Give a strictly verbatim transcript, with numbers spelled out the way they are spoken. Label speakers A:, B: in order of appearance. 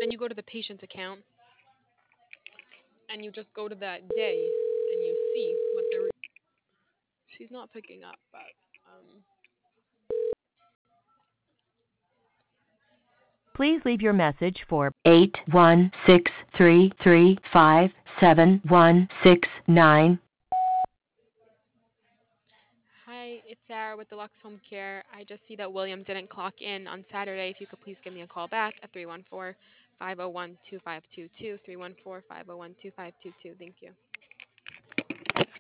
A: Then you go to the patient's account and you just go to that day and you see what the. She's not picking up, but um.
B: Please leave your message for eight one six three three five seven one six nine.
A: Hi, it's Sarah with Deluxe Home Care. I just see that William didn't clock in on Saturday. If you could please give me a call back at three one four, five oh one, two five two two, three one four, five oh one, two five two two. Thank you.